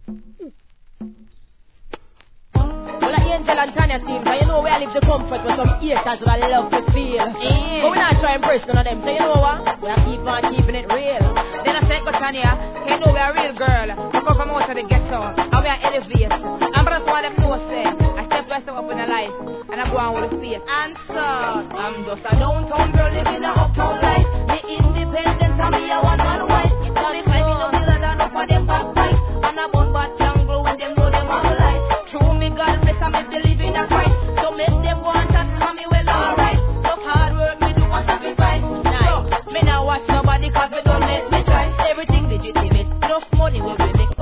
Well, like Angel and Tanya team, so you know where I live the comfort with some ears, that's what I love to feel. But we not try and impress none of them, so you know what? We are keep on keeping it real. Then I said, go Tanya, you know we're a real girl. We come from out of the ghetto, and we are elevate. And but that's why them know say, I step by step up in the life, and I go on with the faith. Answer, I'm just a downtown girl living a uptown life. Me independent, and me a one man wife.